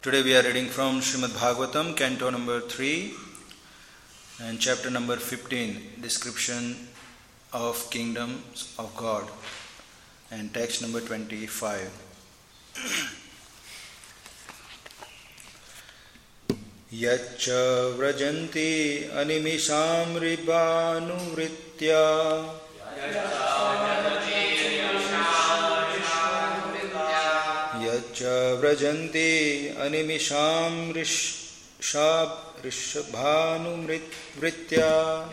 Today we are reading from Srimad Bhagavatam, canto number 3 and chapter number 15, description of kingdoms of God, and text number 25. Yaccha vrajanti animisham ribhanuvritya Yaccha vrajanti animisham rishabhanuvritya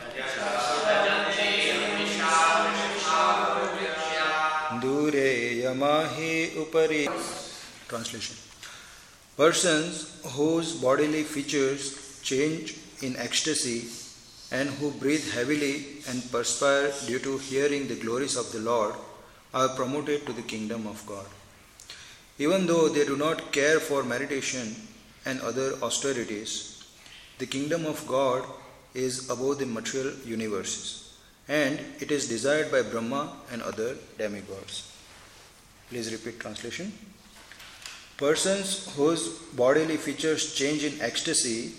Dure yamahi upari. Translation. Persons whose bodily features change in ecstasy and who breathe heavily and perspire due to hearing the glories of the Lord are promoted to the kingdom of God. Even though they do not care for meditation and other austerities, the kingdom of God is above the material universes, and it is desired by Brahma and other demigods. Please repeat translation. Persons whose bodily features change in ecstasy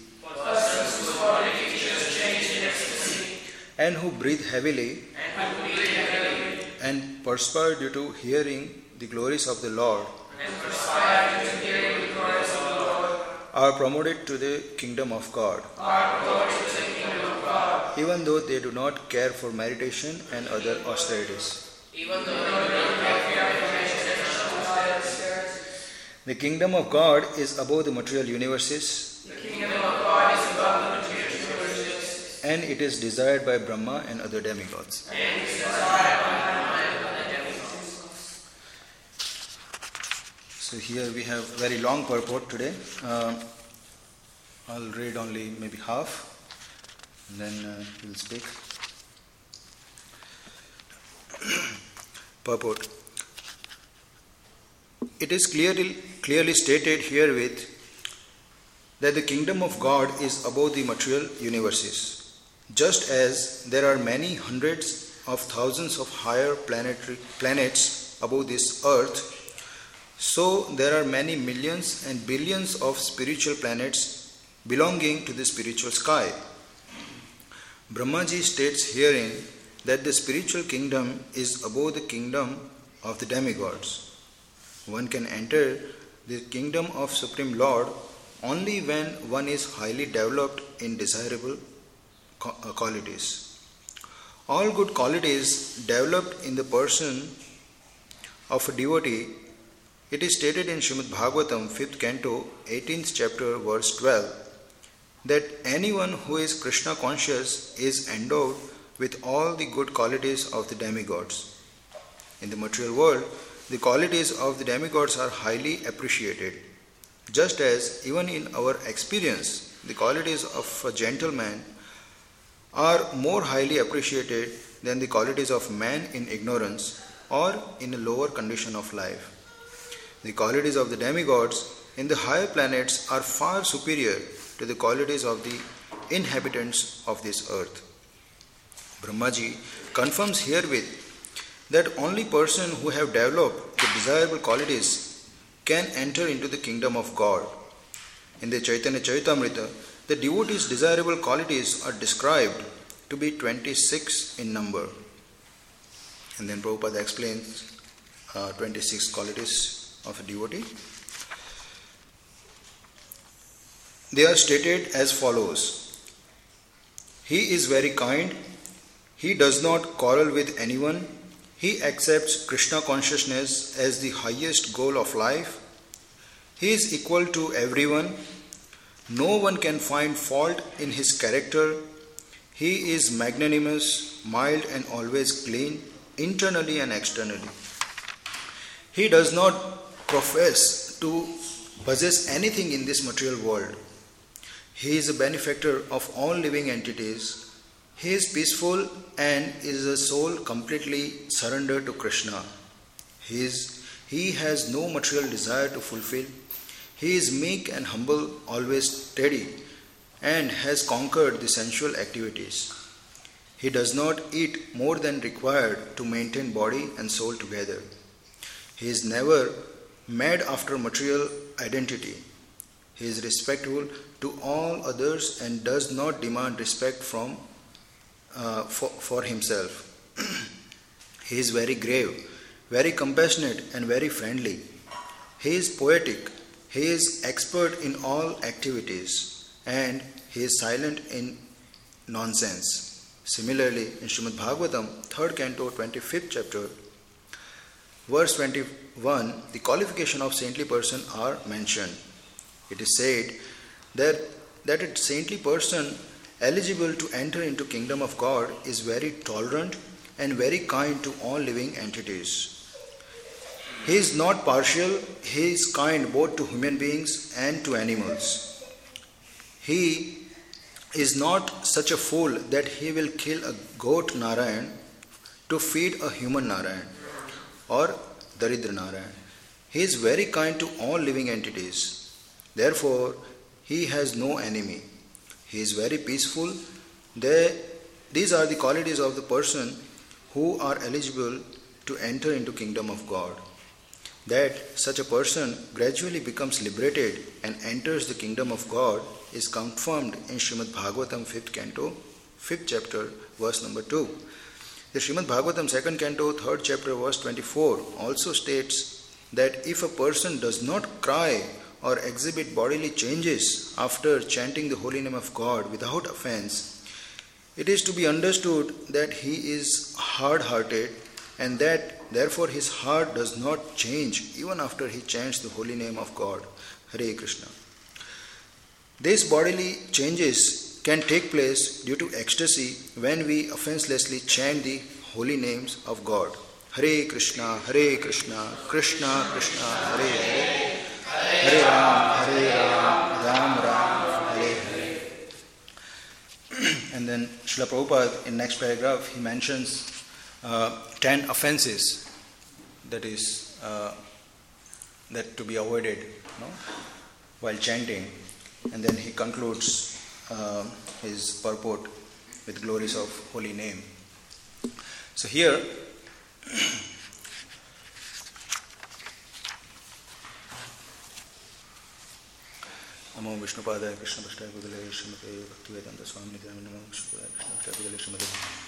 and who breathe heavily and perspire due to hearing the glories of the Lord are promoted to the kingdom of God, even though they do not care for meditation and other austerities. The kingdom of God is above the material universes, and it is desired by Brahma and other demigods. So here we have very long purport today. I'll read only maybe half, and then we'll speak. Purport. It is clearly stated herewith that the kingdom of God is above the material universes. Just as there are many hundreds of thousands of higher planets above this earth, so there are many millions and billions of spiritual planets belonging to the spiritual sky. Brahmaji states herein that the spiritual kingdom is above the kingdom of the demigods. One can enter the kingdom of Supreme Lord only when one is highly developed in desirable qualities. All good qualities developed in the person of a devotee. It is stated in Srimad Bhagavatam, 5th canto, 18th chapter, verse 12, that anyone who is Krishna conscious is endowed with all the good qualities of the demigods. In the material world, the qualities of the demigods are highly appreciated, just as even in our experience, the qualities of a gentleman are more highly appreciated than the qualities of man in ignorance or in a lower condition of life. The qualities of the demigods in the higher planets are far superior to the qualities of the inhabitants of this earth. Brahmaji confirms herewith that only persons who have developed the desirable qualities can enter into the kingdom of God. In the Chaitanya Charitamrita, the devotees' desirable qualities are described to be 26 in number. And then Prabhupada explains 26 qualities of a devotee. They are stated as follows. He is very kind. He does not quarrel with anyone. He accepts Krishna consciousness as the highest goal of life. He is equal to everyone. No one can find fault in his character. He is magnanimous, mild, and always clean, internally and externally. He does not profess to possess anything in this material world. He is a benefactor of all living entities. He is peaceful and is a soul completely surrendered to Krishna. He has no material desire to fulfill. He is meek and humble, always steady, and has conquered the sensual activities. He does not eat more than required to maintain body and soul together. He is never mad after material identity. He is respectful to all others and does not demand respect for himself. He is very grave, very compassionate and very friendly. He is poetic. He is expert in all activities and he is silent in nonsense. Similarly, in Srimad Bhagavatam, 3rd canto, 25th chapter, verse 21, the qualification of saintly person are mentioned. It is said that a saintly person eligible to enter into kingdom of God is very tolerant and very kind to all living entities. He is not partial, he is kind both to human beings and to animals. He is not such a fool that he will kill a goat Narayan to feed a human Narayan or Daridra Narayan. He is very kind to all living entities. Therefore, he has no enemy. He is very peaceful. These are the qualities of the person who are eligible to enter into kingdom of God. That such a person gradually becomes liberated and enters the kingdom of God is confirmed in Srimad Bhagavatam 5th canto, 5th chapter, verse number 2. The Srimad Bhagavatam 2nd canto, 3rd chapter, verse 24 also states that if a person does not cry or exhibit bodily changes after chanting the holy name of God without offense, it is to be understood that he is hard-hearted and that therefore his heart does not change even after he chants the holy name of God. Hare Krishna. These bodily changes can take place due to ecstasy when we offenselessly chant the holy names of God. Hare Krishna, Krishna Krishna, Hare Hare, Hare Ram, Ram Ram, Hare Hare. And then Srila Prabhupada in next paragraph he mentions 10 offenses that to be avoided while chanting, and then he concludes his purport with glories of holy name. So here Namo Vishnupadaya Krishna Prasthaya Bhagavate Srimate Bhaktivedanta Swami Nityananda Namo Vishnupadaya Krishna Prasthaya Bhagavate Srimate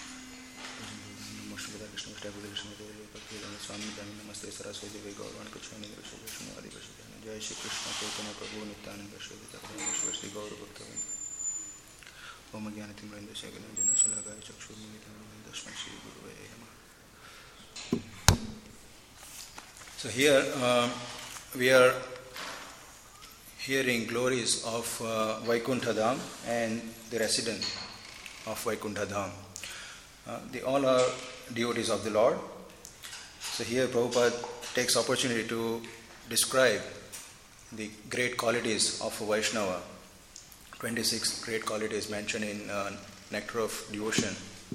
Krishna Prasthaya Bhagavate Srimate Bhaktivedanta Swami Nityananda Namaste Saraswati Devi Gaurvan Kuchani Vishnu Vishnu Adi Vishnu Jai Shri Krishna Chaitanya Prabhu Nityananda Vishnu Shri Gaur Bhaktavan Om Jnanatim Vrindya Shagana Jana Salagaya Chakshur Militam Dashman Shri Guru Yama. So here we are hearing glories of Vaikuntha Dham and the resident of Vaikuntha Dham. They all are devotees of the Lord. So here Prabhupada takes opportunity to describe the great qualities of a Vaishnava. 26 great qualities mentioned in Nectar of Devotion.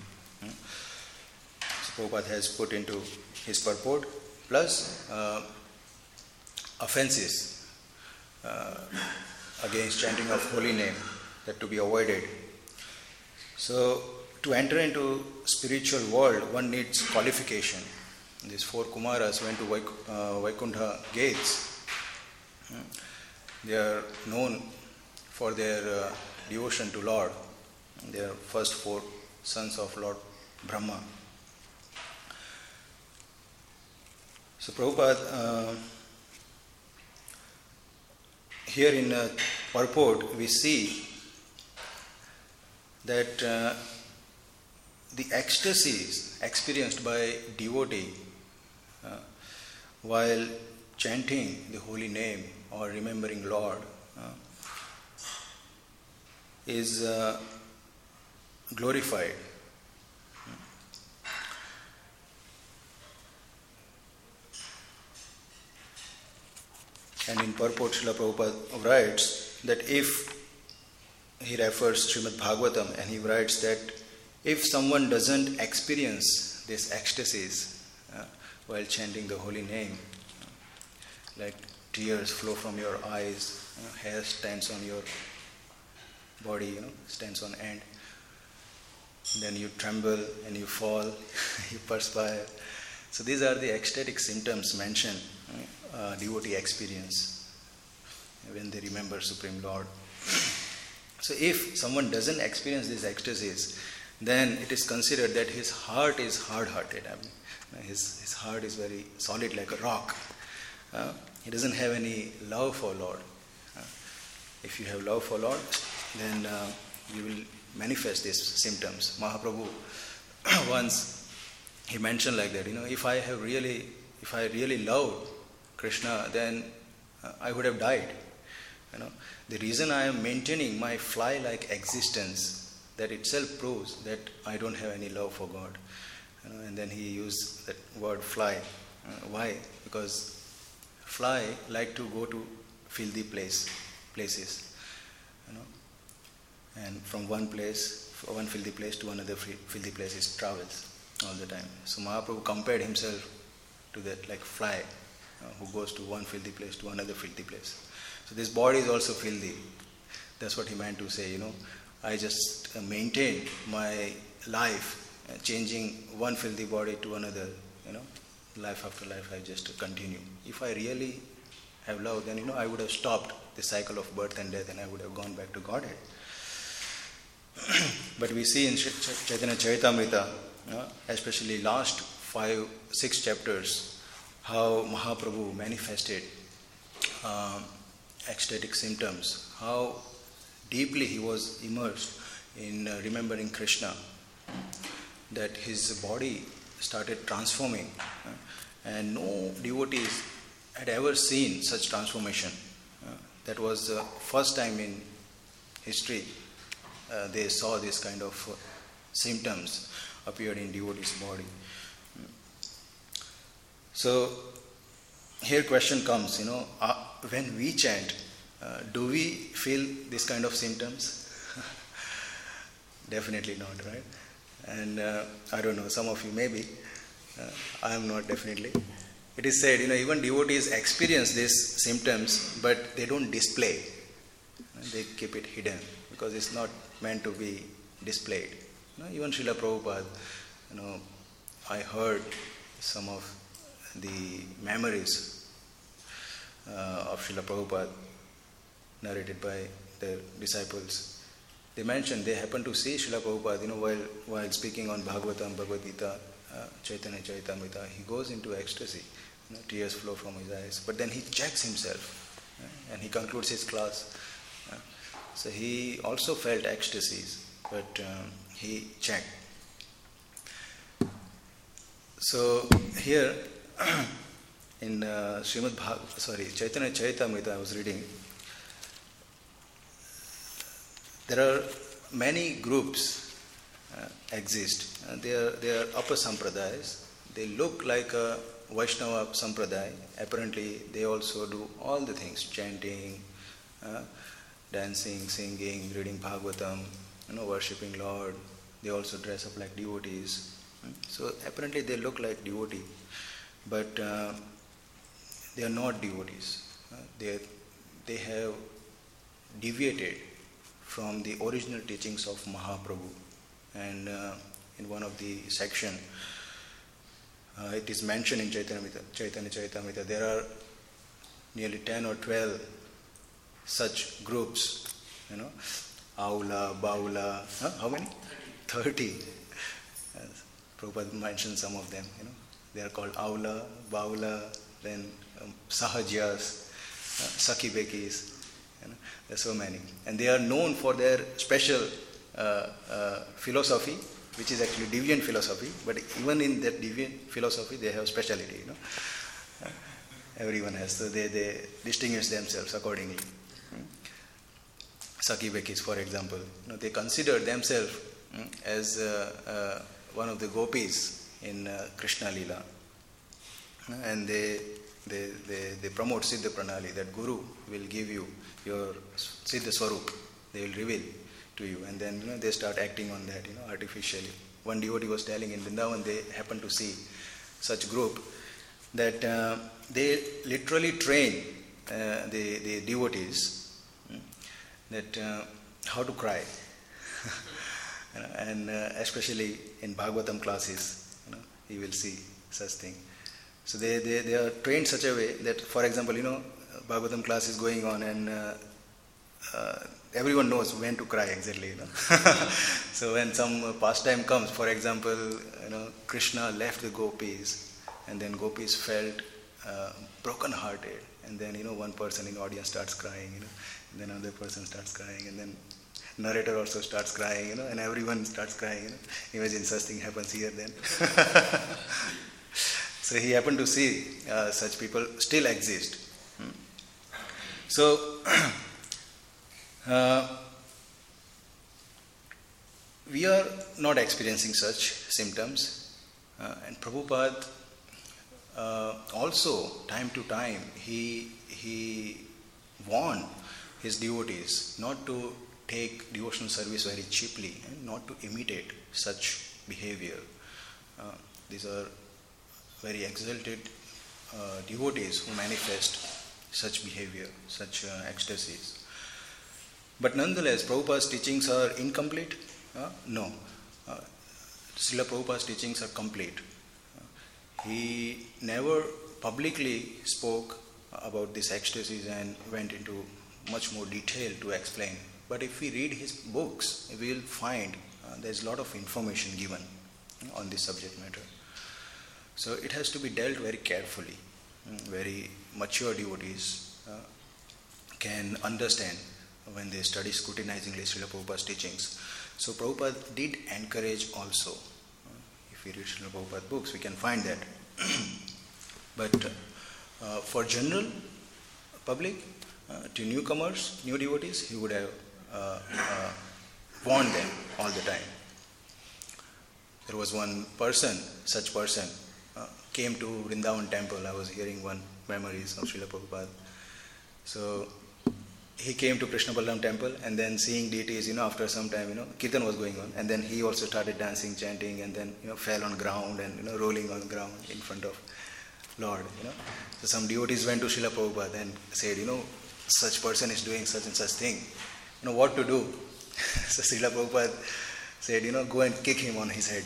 So Prabhupada has put into his purport, plus offenses against chanting of holy name that to be avoided. So to enter into spiritual world one needs qualification. These 4 Kumaras went to Vaikuntha gates. They are known for their devotion to Lord. They are first 4 sons of Lord Brahma. So Prabhupada here in purport we see that the ecstasies experienced by devotee while chanting the holy name or remembering Lord is glorified. And in purport, Srila Prabhupada writes that if he refers Srimad Bhagavatam and he writes that if someone doesn't experience these ecstasies while chanting the holy name, like tears flow from your eyes, hair stands on your body, stands on end, then you tremble and you fall, you perspire. So these are the ecstatic symptoms mentioned, devotee experience. when they remember Supreme Lord. So if someone doesn't experience these ecstasies, then it is considered that his heart is hard-hearted. I mean, his heart is very solid like a rock. He doesn't have any love for Lord. If you have love for Lord, then you will manifest these symptoms. Mahaprabhu once he mentioned like that, if I really loved Krishna, then I would have died. The reason I am maintaining my fly-like existence, that itself proves that I don't have any love for God. And then he used that word fly. Why? Because fly like to go to filthy places. And from one filthy place to another filthy place, it travels all the time. So Mahaprabhu compared himself to that, like fly who goes to one filthy place to another filthy place. So this body is also filthy. That's what he meant to say, I just maintain my life, changing one filthy body to another, life after life I just continue. If I really have love, then, I would have stopped the cycle of birth and death and I would have gone back to Godhead. But we see in Chaitanya Charitamrita, especially last 5-6 chapters, how Mahaprabhu manifested ecstatic symptoms, how deeply he was immersed in remembering Krishna, that his body started transforming, and no devotees had ever seen such transformation. That was the first time in history they saw this kind of symptoms appeared in devotee's body. So here question comes, when we chant, do we feel this kind of symptoms? Definitely not, right? And I don't know, some of you maybe. I am not, definitely. It is said, even devotees experience these symptoms, but they don't display. They keep it hidden because it's not meant to be displayed. Even Srila Prabhupada, I heard some of the memories of Srila Prabhupada narrated by their disciples. They mentioned they happened to see Srila Prabhupada, while speaking on Bhagavatam, Bhagavad Gita, Chaitanya Charitamrita, he goes into ecstasy. Tears flow from his eyes. But then he checks himself and he concludes his class. So he also felt ecstasies, but he checked. So here in Chaitanya Charitamrita I was reading, there are many groups exist. They are upper sampradayas. They look like a Vaishnava sampradaya. Apparently they also do all the things, chanting, dancing, singing, reading Bhagavatam, worshipping Lord. They also dress up like devotees. So apparently they look like devotee, but they are not devotees. They have deviated from the original teachings of Mahaprabhu. And in one of the section, it is mentioned in Chaitanya Charitamrita, there are nearly 10 or 12 such groups, Aula, Baula, how many? 30. Prabhupada mentioned some of them, They are called Aula, Baula, then Sahajas, Sakibekis. There are so many. And they are known for their special philosophy, which is actually deviant philosophy. But even in that deviant philosophy, they have speciality, Everyone has. So they distinguish themselves accordingly. Sakibekis, for example, they consider themselves as one of the gopis in Krishna Lila. And they promote Siddha Pranali, that Guru will give you your Siddha Swarup. They will reveal to you. And then they start acting on that, artificially. One devotee was telling in Vrindavan, they happened to see such group that they literally train the devotees that how to cry. And especially in Bhagavatam classes, you will see such thing. So they are trained such a way that, for example, Bhagavatam class is going on, and everyone knows when to cry exactly. So when some pastime comes, for example, Krishna left the gopis, and then gopis felt broken-hearted, and then one person in the audience starts crying, and then another person starts crying, and then narrator also starts crying, and everyone starts crying. Imagine such thing happens here then. So he happened to see such people still exist. So we are not experiencing such symptoms, and Prabhupada also time to time he warned his devotees not to take devotional service very cheaply and not to imitate such behavior. These are very exalted devotees who manifest such behavior, such ecstasies. But nonetheless, Prabhupada's teachings are incomplete? No. Srila Prabhupada's teachings are complete. He never publicly spoke about these ecstasies and went into much more detail to explain. But if we read his books, we will find there's a lot of information given on this subject matter. So it has to be dealt very carefully. Very mature devotees can understand when they study scrutinizingly Srila Prabhupada's teachings. So Prabhupada did encourage also. If we read Srila Prabhupada's books, we can find that. But for general public, to newcomers, new devotees, he would have warned them all the time. There was one person, such person, came to Vrindavan temple. I was hearing one memories of Srila Prabhupada. So he came to Krishna Balram temple, and then seeing deities, after some time, Kirtan was going on, and then he also started dancing, chanting, and then, fell on ground and, rolling on the ground in front of Lord, So some devotees went to Srila Prabhupada and said, such person is doing such and such thing. What to do? So Srila Prabhupada said, go and kick him on his head.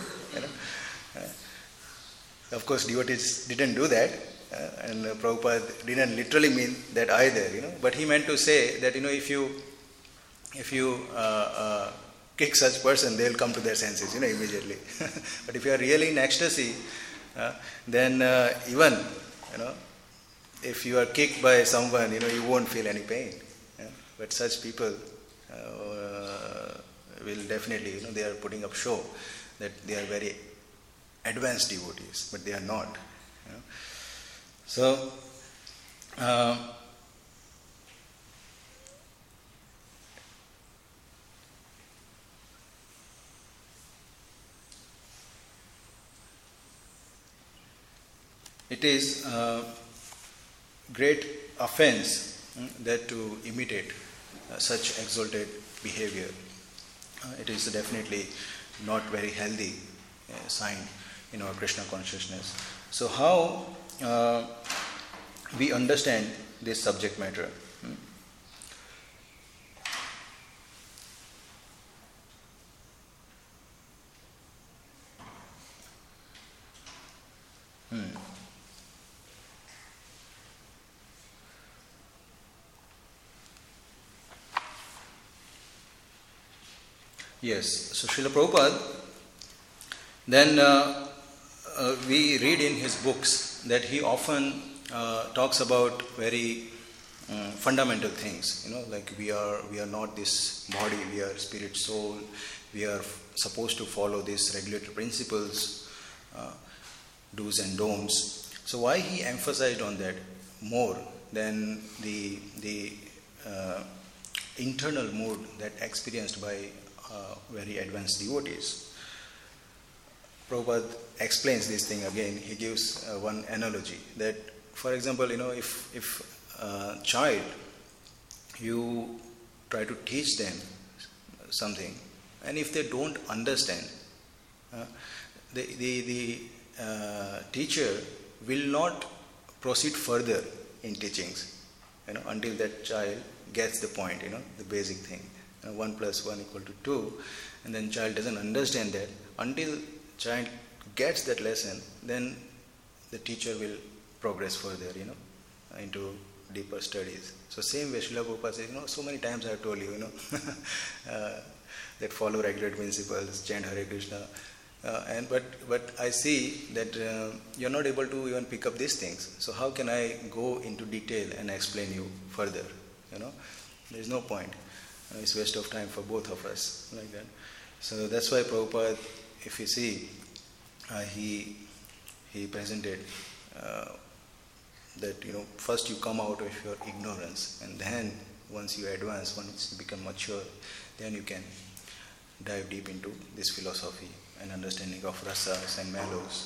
Of course, devotees didn't do that, and Prabhupada didn't literally mean that either, But he meant to say that, if you kick such person, they'll come to their senses, immediately. But if you are really in ecstasy, then even, if you are kicked by someone, you won't feel any pain. But such people will definitely, they are putting up show that they are very advanced devotees, but they are not. So, it is great offense that to imitate such exalted behavior. It is definitely not very healthy sign in our Krishna consciousness. So how we understand this subject matter? Yes, so Srila Prabhupada, then we read in his books that he often talks about very fundamental things, like we are not this body, we are spirit, soul, we are supposed to follow these regulatory principles, do's and don'ts. So why he emphasized on that more than the internal mood that experienced by very advanced devotees? Prabhupada explains this thing again. He gives one analogy that, for example, if a child, you try to teach them something, and if they don't understand, the teacher will not proceed further in teachings, until that child gets the point, the basic thing. 1 + 1 = 2, and then child doesn't understand that. Until child gets that lesson, then the teacher will progress further, into deeper studies. So same way Srila Prabhupada says, so many times I have told you, that follow regular principles, chant Hare Krishna. But I see that you're not able to even pick up these things. So how can I go into detail and explain you further? There's no point. It's waste of time for both of us, like that. So that's why Prabhupada, if you see, he presented that first you come out of your ignorance, and then once you advance, once you become mature, then you can dive deep into this philosophy and understanding of rasas and mellows.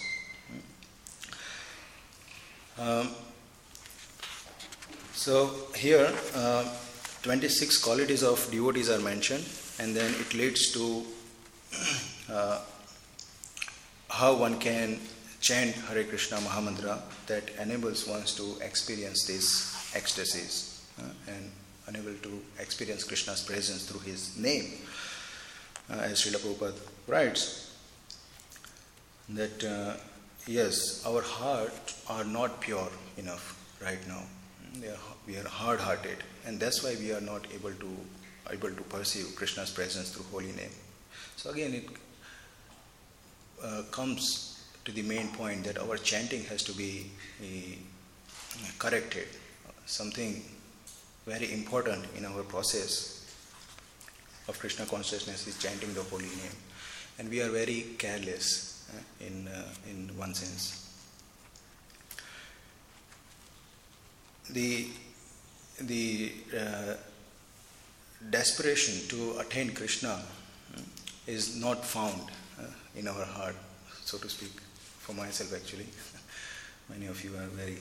So here 26 qualities of devotees are mentioned, and then it leads to how one can chant Hare Krishna Mahamantra that enables one to experience these ecstasies and unable to experience Krishna's presence through his name. As Srila Prabhupada writes, that yes, our hearts are not pure enough right now. We are hard-hearted, and that's why we are not able to perceive Krishna's presence through holy name. So again, it comes to the main point that our chanting has to be corrected. Something very important in our process of Krishna consciousness is chanting the holy name, and we are very careless in one sense. The desperation to attain Krishna is not found in our heart, so to speak. For myself, actually, many of you are very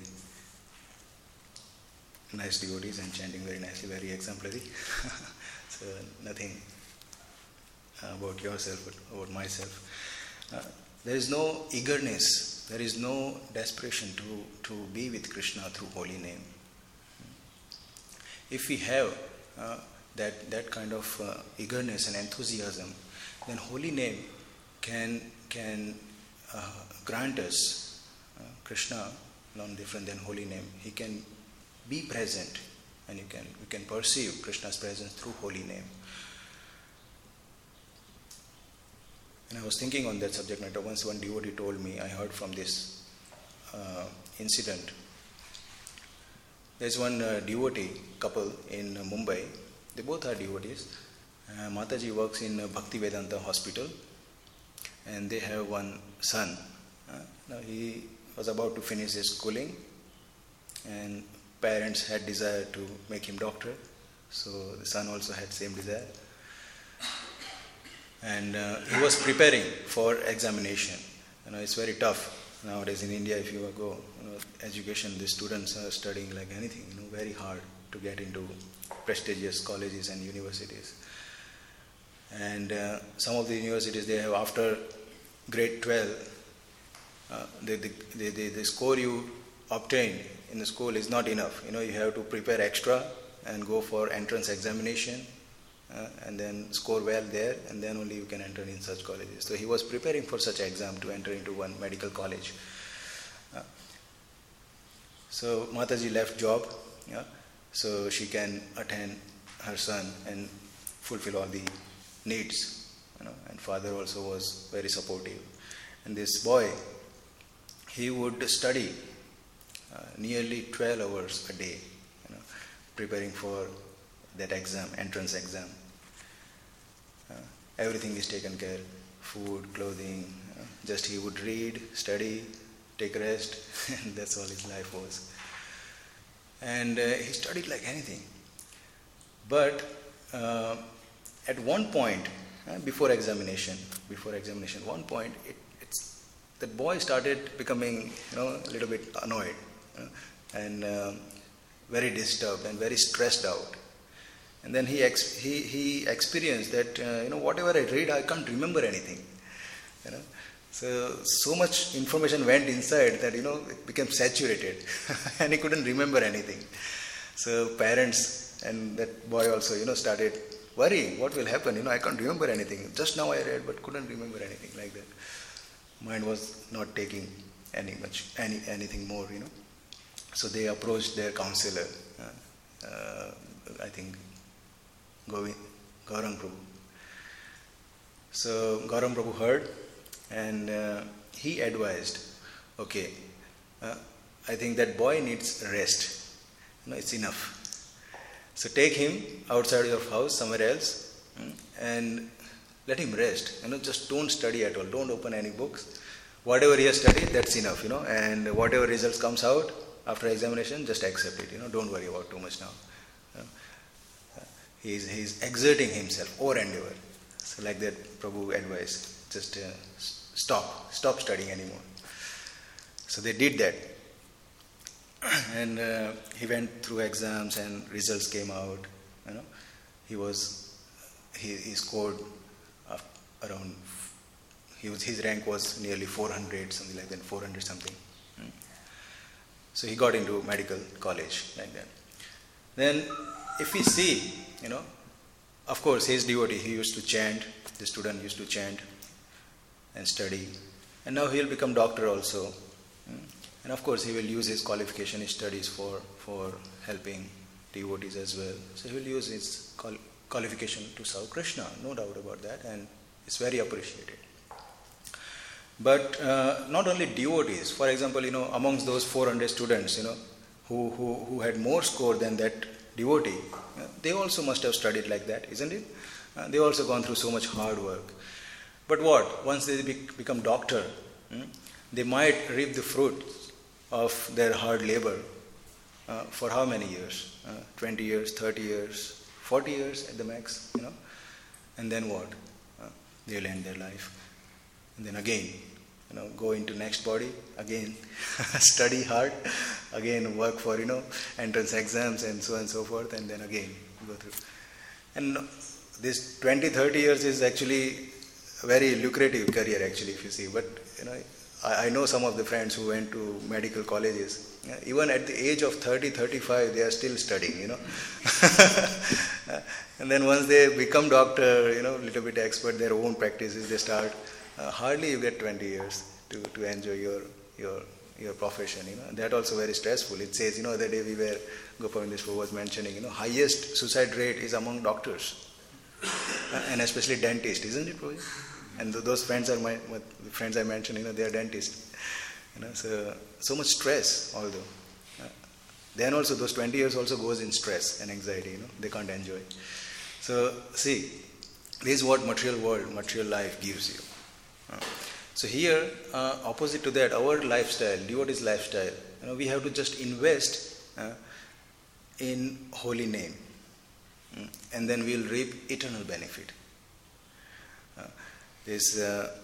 nice devotees and chanting very nicely, very exemplary. So nothing about yourself, but about myself. There is no eagerness, there is no desperation to be with Krishna through holy name. If we have that kind of eagerness and enthusiasm, then holy name can grant us Krishna, none different than holy name. He can be present, and we can perceive Krishna's presence through holy name. And I was thinking on that subject matter. Once one devotee told me, I heard from this incident. There's one devotee couple in Mumbai. They both are devotees. Mataji works in Bhaktivedanta Hospital, and they have one son. Now he was about to finish his schooling, and parents had desire to make him doctor, so the son also had same desire. And he was preparing for examination. It's very tough nowadays in India. If you go, education, the students are studying like anything, very hard to get into prestigious colleges and universities. And some of the universities, they have after grade 12, the score you obtain in the school is not enough. You have to prepare extra and go for entrance examination and then score well there, and then only you can enter in such colleges. So he was preparing for such exam to enter into one medical college. So Mataji left job, so she can attend her son and fulfill all the needs. And father also was very supportive. And this boy, he would study nearly 12 hours a day, preparing for that exam, entrance exam. Everything is taken care, food, clothing, just he would read, study, take rest, and that's all his life was. And he studied like anything. But at one point, before examination, one point, that boy started becoming, a little bit annoyed, and very disturbed and very stressed out. And then he experienced that, whatever I read, I can't remember anything. So much information went inside that, it became saturated and he couldn't remember anything. So parents and that boy also, started worrying, what will happen? I can't remember anything. Just now I read, but couldn't remember anything, like that. Mind was not taking anything more, So they approached their counselor, I think Gaurang Prabhu. So Gaurang Prabhu heard, and he advised, okay, I think that boy needs rest. It's enough. So take him outside your house, somewhere else, and let him rest. Just don't study at all. Don't open any books. Whatever he has studied, that's enough. And whatever results comes out after examination, just accept it. Don't worry about too much now. He's exerting himself over and over. So like that, Prabhu advised, just stop studying anymore. So they did that. And he went through exams and results came out. He scored around, his rank was nearly 400, something like that, 400 something. So he got into medical college like that. Then if we see, of course his devotee, he used to chant, the student used to chant and study. And now he'll become doctor also. And of course he will use his qualification, his studies for helping devotees as well. So he will use his qualification to serve Krishna, no doubt about that, and it's very appreciated. But not only devotees, for example, amongst those 400 students, who had more score than that devotee, they also must have studied like that, isn't it? They also gone through so much hard work. But what? Once they become doctor, they might reap the fruits of their hard labor for how many years? 20 years, 30 years, 40 years at the max, And then what? They'll end their life. And then again, go into next body, again study hard, again work for, entrance exams and so on and so forth, and then again go through. And this 20, 30 years is actually a very lucrative career actually, if you see. But, I know some of the friends who went to medical colleges. Even at the age of 30, 35, they are still studying, And then once they become doctor, little bit expert, their own practices, they start. Hardly you get 20 years to enjoy your profession, That also very stressful. It says, the other day we were, Gopavindeshwar was mentioning, highest suicide rate is among doctors. And especially dentists, isn't it, Prabhu? And those friends are the friends I mentioned, they are dentists. So much stress, although. Then also those 20 years also goes in stress and anxiety, they can't enjoy. So see, this is what material world, material life gives you. So here, opposite to that, our lifestyle, devotee's lifestyle, we have to just invest in holy name, and then we'll reap eternal benefit. This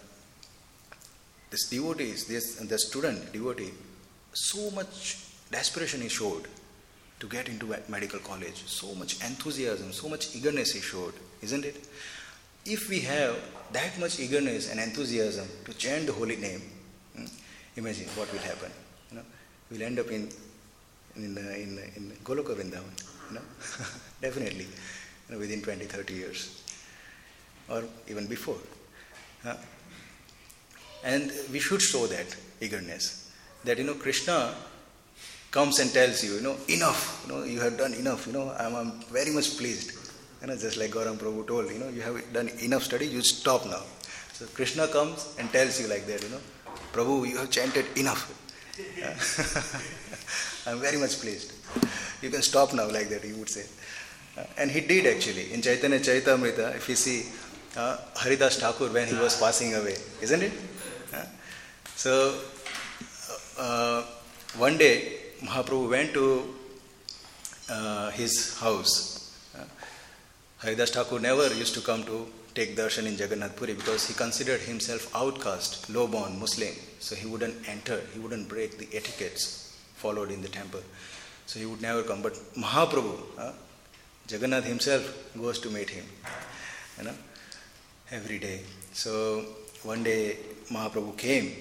devotees, the student devotee, so much desperation he showed to get into medical college, so much enthusiasm, so much eagerness he showed, isn't it? If we have that much eagerness and enthusiasm to chant the holy name, imagine what will happen. We'll end up in Goloka Vrindavan, definitely, within 20, 30 years, or even before. And we should show that eagerness, that Krishna comes and tells you, enough, you have done enough, I'm very much pleased. Just like Gaurang Prabhu told, you have done enough study, you stop now. So Krishna comes and tells you like that, Prabhu, you have chanted enough. I'm very much pleased. You can stop now, like that, he would say. And he did actually. In Chaitanya Charitamrita, if you see Haridas Thakur when he was passing away, isn't it? So one day Mahaprabhu went to his house. Haridas Thakur never used to come to take darshan in Jagannath Puri because he considered himself outcast, low-born Muslim. So he wouldn't enter, he wouldn't break the etiquettes followed in the temple. So he would never come. But Mahaprabhu, Jagannath himself goes to meet him, every day. So one day Mahaprabhu came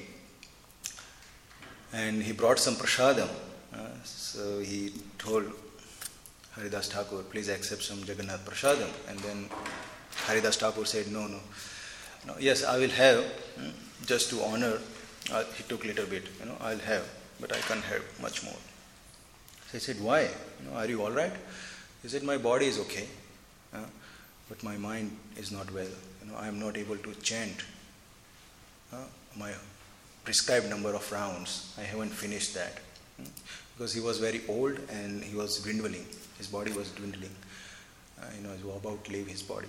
and he brought some prasadam. So he told Haridas Thakur, please accept some Jagannath prasadam. And then Haridas Thakur said, no, yes, I will have, just to honor. He took little bit, I'll have, but I can't have much more. So I said, why? Are you all right? He said, my body is okay, but my mind is not well. I am not able to chant my prescribed number of rounds. I haven't finished that. Because he was very old and he was dwindling. His body was dwindling. He was about to leave his body.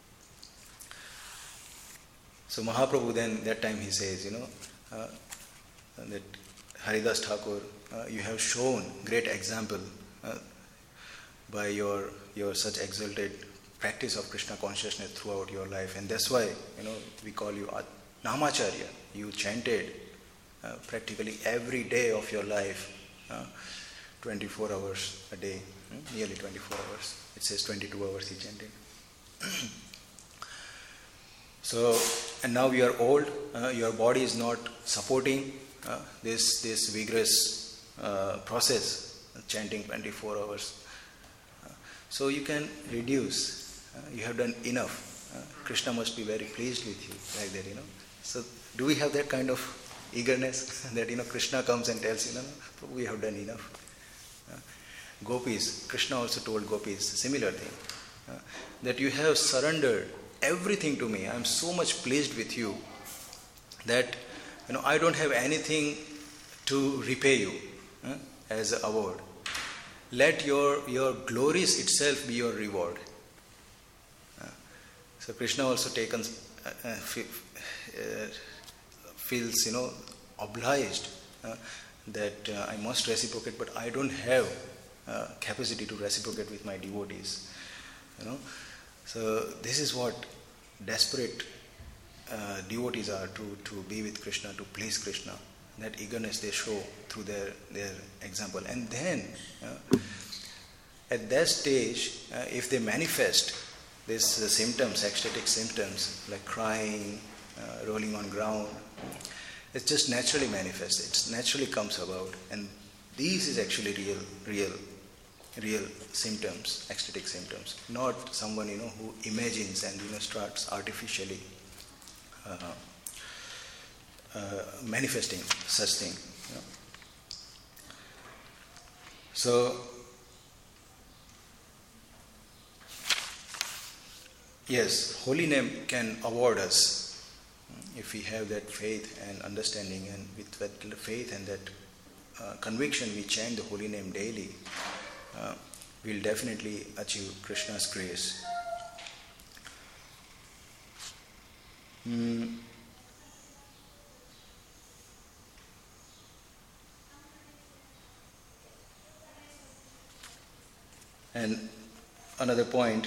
So Mahaprabhu then, that time he says, that Haridas Thakur, you have shown great example by your such exalted practice of Krishna consciousness throughout your life, and that's why we call you Namacharya. You chanted practically every day of your life, 24 hours a day, nearly 24 hours. It says 22 hours he chanted. So, and now you are old, your body is not supporting this vigorous process, chanting 24 hours. So you can reduce. You have done enough. Krishna must be very pleased with you, like that, So do we have that kind of eagerness that, Krishna comes and tells, we have done enough. Gopis, Krishna also told gopis similar thing, that you have surrendered everything to me. I am so much pleased with you that I don't have anything to repay you as an award. Let your glories itself be your reward. So Krishna also feels obliged that I must reciprocate, but I don't have capacity to reciprocate with my devotees. So this is what desperate devotees are, to be with Krishna, to please Krishna. That eagerness they show through their example. And then at that stage, if they manifest these symptoms, ecstatic symptoms like crying, rolling on ground, it just naturally manifests. It naturally comes about. And these is actually real symptoms, ecstatic symptoms, not someone who imagines and starts artificially manifesting such thing. So yes, holy name can award us if we have that faith and understanding, and with that faith and that conviction we chant the holy name daily. We'll definitely achieve Krishna's grace. And another point,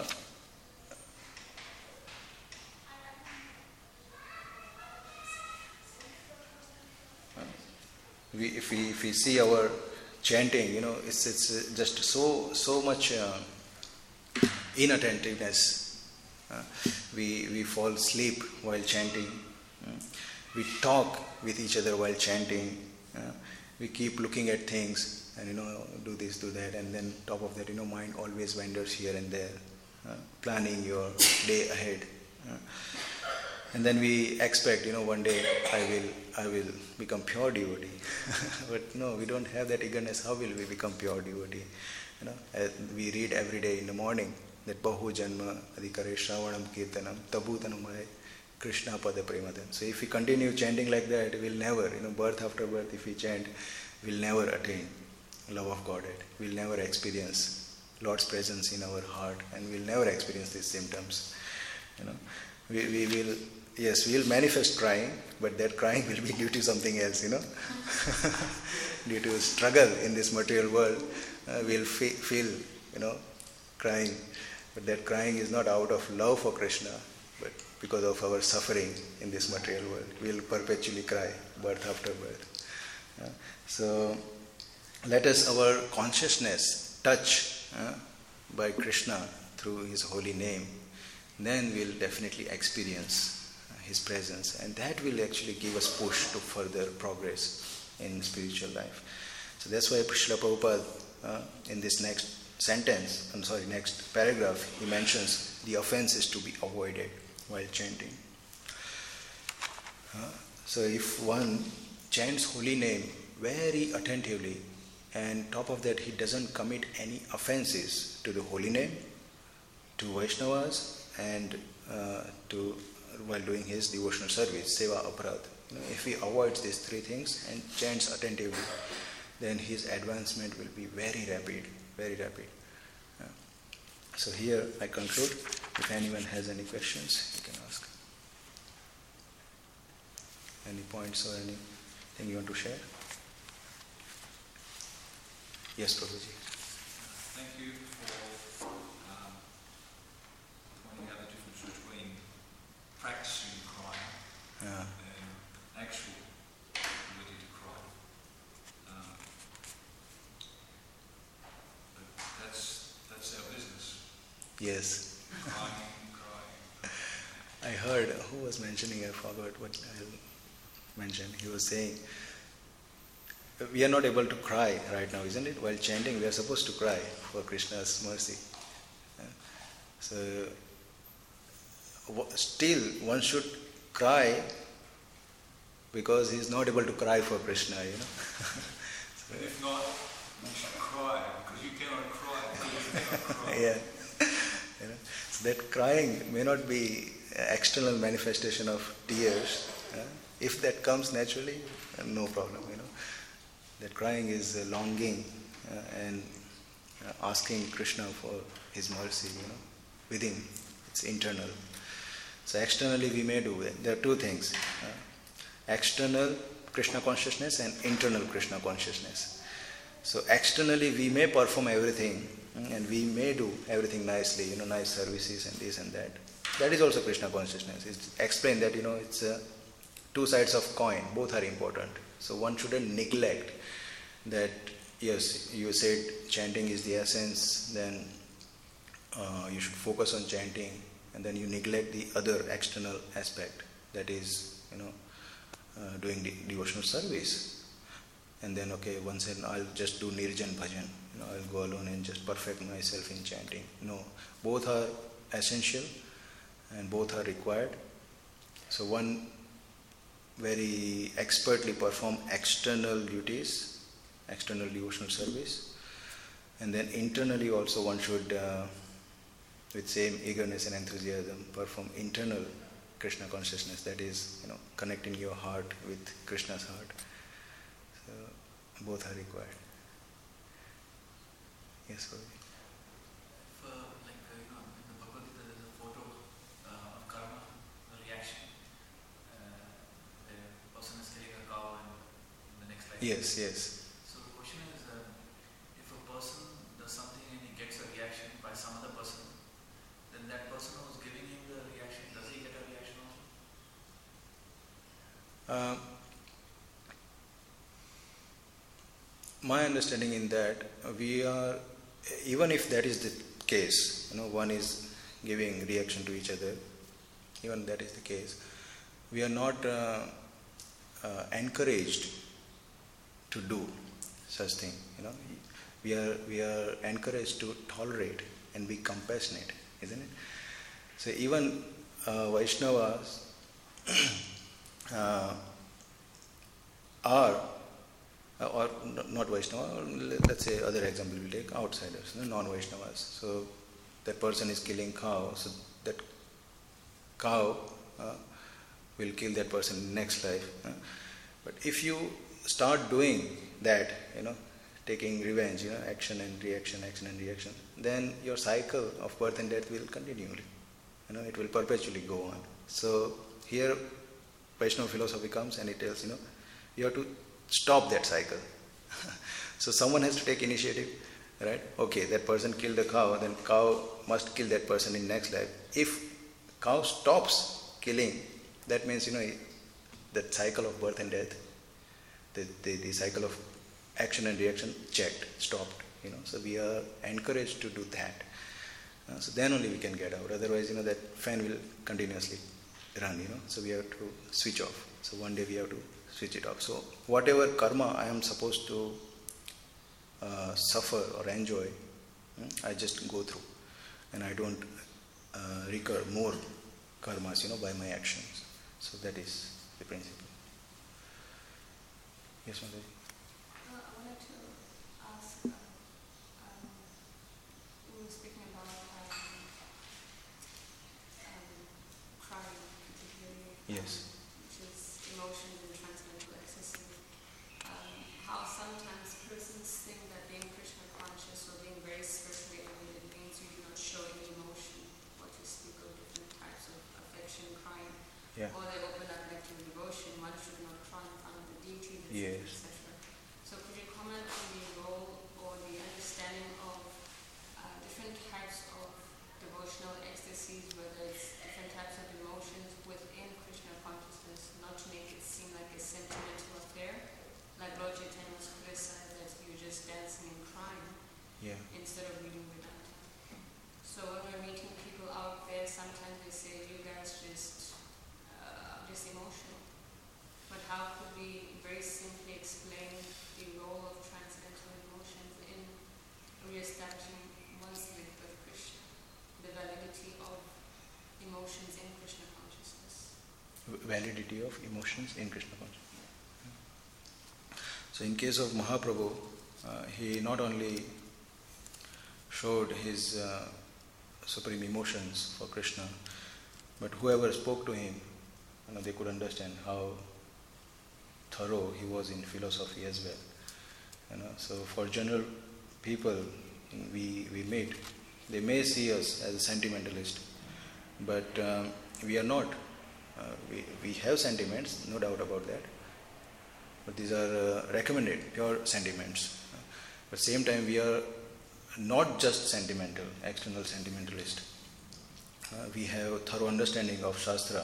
if we see our chanting, it's just so much inattentiveness. We fall asleep while chanting. We talk with each other while chanting. We keep looking at things and do this, do that, and then top of that, mind always wanders here and there, planning your day ahead. And then we expect, one day I will become pure devotee. But no, we don't have that eagerness. How will we become pure devotee? We read every day in the morning that Bahu Janma Adhikare Shravanam Kirtanam Tabhutanumai Krishna Pada Premadan. So if we continue chanting like that, we'll never, birth after birth, if we chant, we'll never attain love of Godhead. We'll never experience Lord's presence in our heart, and we'll never experience these symptoms. We will. Yes, we'll manifest crying, but that crying will be due to something else, due to struggle in this material world, we'll feel, crying. But that crying is not out of love for Krishna, but because of our suffering in this material world. We'll perpetually cry, birth after birth. So, let us our consciousness touch by Krishna through His holy name, then we'll definitely experience His presence, and that will actually give us push to further progress in spiritual life. So that's why Srila Prabhupada in this next paragraph, he mentions the offense is to be avoided while chanting. So if one chants holy name very attentively, and top of that he doesn't commit any offenses to the holy name, to Vaishnavas, and to while doing his devotional service, seva aparadh. If he avoids these three things and chants attentively, then his advancement will be very rapid, very rapid. So here I conclude. If anyone has any questions, you can ask. Any points or anything you want to share? Yes, Prabhuji. Thank you for pointing out the difference between practicing crying and actual ability to cry. But that's our business. Yes. Crying. I heard, who was mentioning, I forgot what I mentioned. He was saying, we are not able to cry right now, isn't it? While chanting, we are supposed to cry for Krishna's mercy. So, still, one should cry because he is not able to cry for Krishna, So if not, you should cry because you cannot cry because you cannot cry. Yeah. So that crying may not be external manifestation of tears. If that comes naturally, no problem, That crying is longing and asking Krishna for his mercy, within. It's internal. So externally we may do it. There are two things. External Krishna consciousness and internal Krishna consciousness. So externally we may perform everything and we may do everything nicely, nice services and this and that. That is also Krishna consciousness. It's explained that, it's two sides of coin. Both are important. So one shouldn't neglect that, yes, you said chanting is the essence, then you should focus on chanting, and then you neglect the other external aspect, that is, doing the devotional service. And then, okay, one said, I'll just do Nirjan Bhajan, I'll go alone and just perfect myself in chanting. No, both are essential and both are required. So one very expertly perform external duties, external devotional service, and then internally also one should, with same eagerness and enthusiasm, perform internal Krishna consciousness, that is, connecting your heart with Krishna's heart. So both are required. Yes, Prabhuji. In the Bhagavad Gita there's a photo of karma, the reaction. The person is killing a cow and in the next life. Yes. So the question is, if a person does something and he gets a reaction by some other person, then that person who is giving him the reaction, does he get a reaction also? My understanding in that, we are, even if that is the case, one is giving reaction to each other, even that is the case, we are not encouraged to do such thing. We are encouraged to tolerate and be compassionate, isn't it? So even Vaishnavas are, or not Vaishnava, let's say other example we'll take, outsiders, non-Vaishnavas. So that person is killing cow, so that cow will kill that person in next life. But if you start doing that, taking revenge, action and reaction, then your cycle of birth and death will continue. It will perpetually go on. So here Vaishnava philosophy comes and it tells, you have to stop that cycle. So someone has to take initiative, right? Okay, that person killed a cow, then cow must kill that person in next life. If cow stops killing, that means, that cycle of birth and death, the cycle of action and reaction checked, stopped. So we are encouraged to do that. So then only we can get out. Otherwise, that fan will continuously run. So we have to switch off. So one day we have to switch it off. So whatever karma I am supposed to suffer or enjoy, I just go through, and I don't recur more karmas, by my actions. So that is the principle. Yes, Mataji. I wanted to Yes. which is emotions and transcendental ecstasy. How sometimes persons think that being Krishna conscious or being very spiritually elevated means you do not show any emotion, or to speak of different types of affection, crying, Yeah. or they open up like to devotion. One should not cry in front of the deity, Yes. etc. So could you comment on the role or the understanding of different types of devotional ecstasies, whether it's different types of emotions within Krishna consciousness, not to make it seem like a sentimental affair, like Lord Chaitanya was criticized that you're just dancing and crying Yeah. instead of reading Vedanta. So when we're meeting people out there, sometimes they say, you guys just emotional. But how could we very simply explain the role of transcendental emotions in re-establishing one's link with Krishna, the validity of emotions in Krishna consciousness? Validity of emotions in Krishna consciousness. So in case of Mahaprabhu, he not only showed his supreme emotions for Krishna, but whoever spoke to him, they could understand how thorough he was in philosophy as well. So for general people we meet, they may see us as a sentimentalist, but we are not. We have sentiments, no doubt about that, but these are recommended, pure sentiments. But at the same time, we are not just sentimental, external sentimentalist. We have a thorough understanding of Shastra.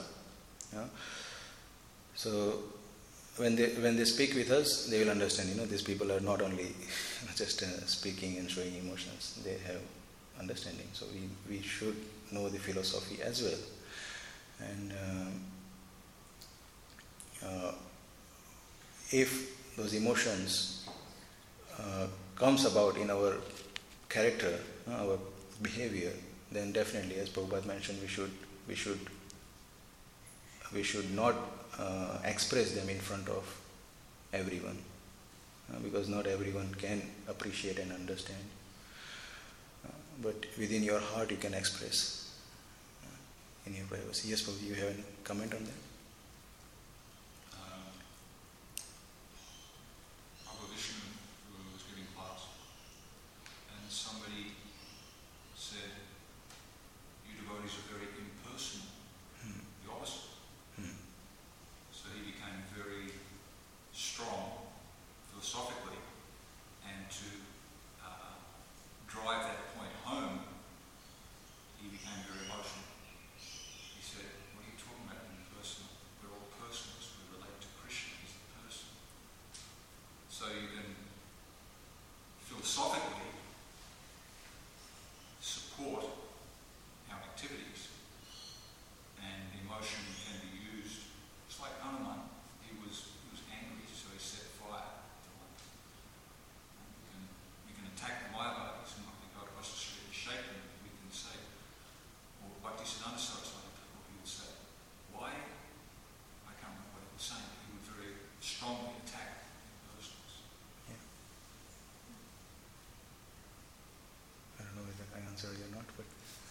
So when they speak with us, they will understand. These people are not only just speaking and showing emotions; they have understanding. So we should know the philosophy as well. And if those emotions comes about in our character, our behavior, then definitely, as Prabhupada mentioned, we should not express them in front of everyone, because not everyone can appreciate and understand. But within your heart, you can express in your privacy. Yes, Prabhupada, you have any comment on that? Vishnu was giving class, and somebody said, "You devotees are very impersonal." The opposite. So he became very strong philosophically, and to drive that point home, he became very emotional. He said, "What are you talking about impersonal? We're all personals. We relate to Krishna. He's the person." So you can philosophically support our activities, and emotion can be used. It's like Hanuman. He was angry, so he set fire to light. We can attack the Mayavadis, and we go across the street and shake them. We can say, or Bhaktisiddhanta Saraswati, what he would say. Why? I can't remember what he was saying. He would very strongly attack impersonals. I don't know whether I answered you or not, but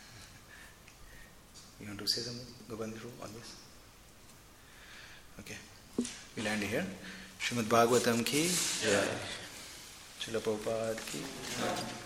you want to say something, Gopandru, on this? Okay. We'll end here. Srimad Bhagavatam ki jai. Srila Prabhupada ki jai.